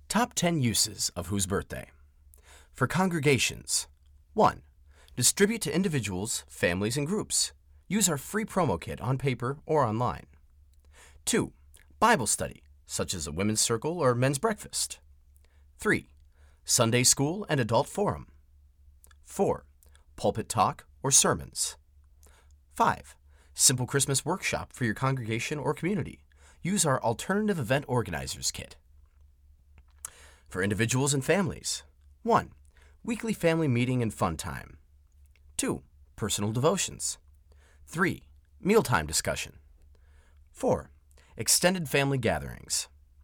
Top 10 uses of Whose Birthday? For congregations. 1. Distribute to individuals, families, and groups. Use our free promo kit on paper or online. 2. Bible study, such as a women's circle or men's breakfast. 3. Sunday school and adult forum. 4. Pulpit talk or sermons. 5. Simple Christmas workshop for your congregation or community. Use our alternative event organizers kit. For individuals and families. 1. Weekly family meeting and fun time. 2. Personal devotions. 3. Mealtime discussion. 4. Extended family gatherings.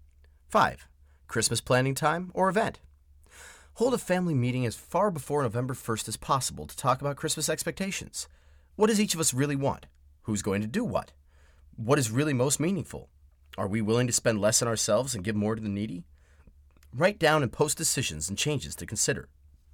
5. Christmas planning time or event. Hold a family meeting as far before November 1st as possible to talk about Christmas expectations. What does each of us really want? Who's going to do what? What is really most meaningful? Are we willing to spend less on ourselves and give more to the needy? Write down and post decisions and changes to consider.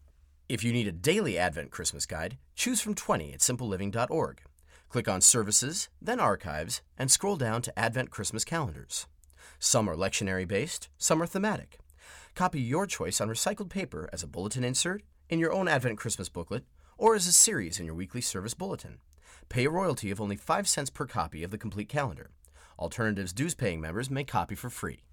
If you need a daily Advent Christmas guide, choose from 20 at simpleliving.org. Click on Services, then Archives, and scroll down to Advent Christmas calendars. Some are lectionary-based, some are thematic. Copy your choice on recycled paper as a bulletin insert, in your own Advent Christmas booklet, or as a series in your weekly service bulletin. Pay a royalty of only 5 cents per copy of the complete calendar. Alternatives dues-paying members may copy for free.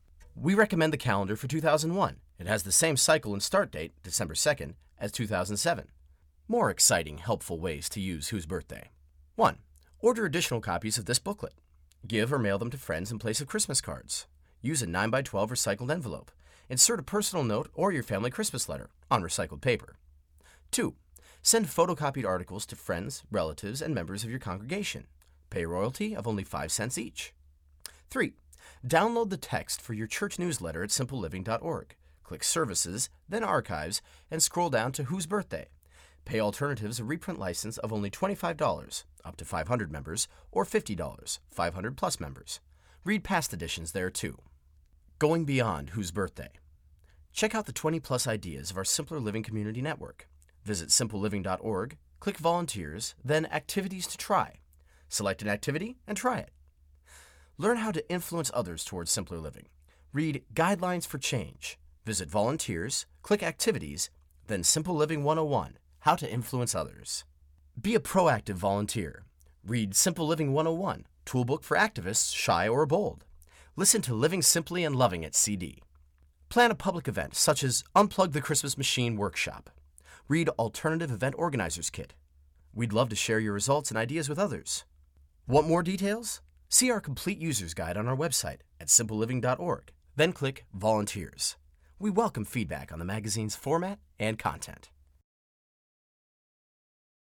We recommend the calendar for 2001. It has the same cycle and start date, December 2nd, as 2007. More exciting, helpful ways to use Whose Birthday. 1. Order additional copies of this booklet. Give or mail them to friends in place of Christmas cards. Use a 9x12 recycled envelope. Insert a personal note or your family Christmas letter on recycled paper. 2. Send photocopied articles to friends, relatives, and members of your congregation. Pay a royalty of only 5 cents each. 3. Download the text for your church newsletter at simpleliving.org. Click Services, then Archives, and scroll down to Whose Birthday. Pay alternatives a reprint license of only $25, up to 500 members, or $50, 500 plus members. Read past editions there too. Going beyond Whose Birthday. Check out the 20 plus ideas of our Simpler Living Community Network. Visit simpleliving.org, click Volunteers, then Activities to Try. Select an activity and try it. Learn how to influence others towards simpler living. Read Guidelines for Change. Visit Volunteers, click Activities, then Simple Living 101, How to Influence Others. Be a proactive volunteer. Read Simple Living 101, Toolbook for Activists Shy or Bold. Listen to Living Simply and Loving It CD. Plan a public event such as Unplug the Christmas Machine Workshop. Read Alternative Event Organizers Kit. We'd love to share your results and ideas with others. Want more details? See our complete user's guide on our website at simpleliving.org, then click Volunteers. We welcome feedback on the magazine's format and content.